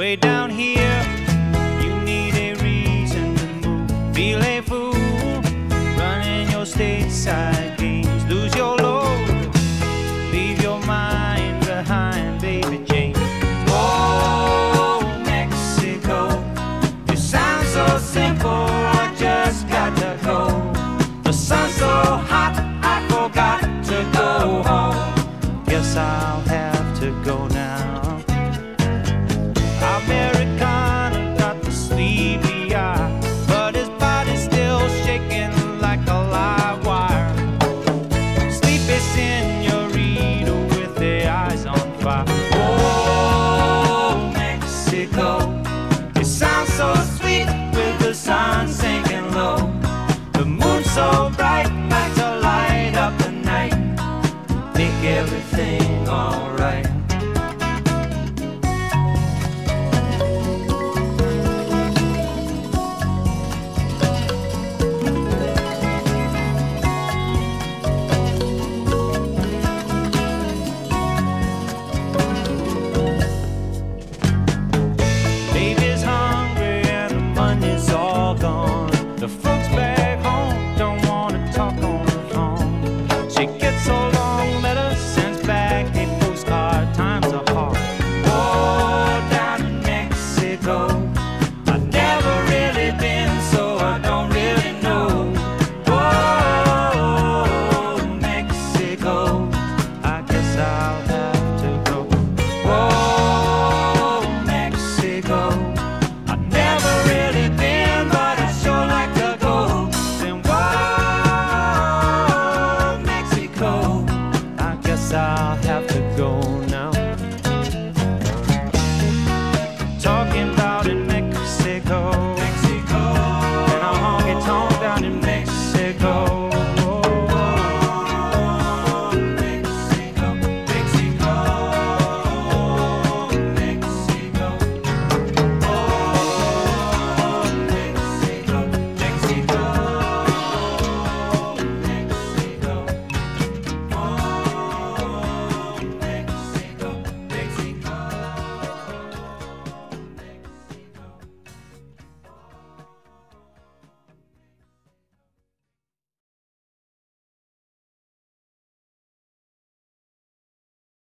way down here. You need a reason to move. Feel a fool running your stateside games. Lose your load, leave your mind behind, baby Jane. Oh, Mexico, you sound so simple, I just got to go. The sun's so hot, I forgot to go home. Guess I'll have to go now. Americana got the sleepy eye, but his body's still shaking like a live wire. Sleepy senorita with their eyes on fire. Oh, Mexico, you sound so sweet with the sun sinking low. The moon's so bright, like to light up the night, make everything alright. Baby's hungry and the money's all gone. The folks back home don't want to talk on the phone. She gets so long letters, sends back a postcard. Times are hard. Oh, down in Mexico, I've never really been, so I don't really know. Oh, Mexico, I guess I'll have to go. Oh, Mexico, I've never really been, but I sure like to go. Then whoa, Mexico, I guess I'll have to go.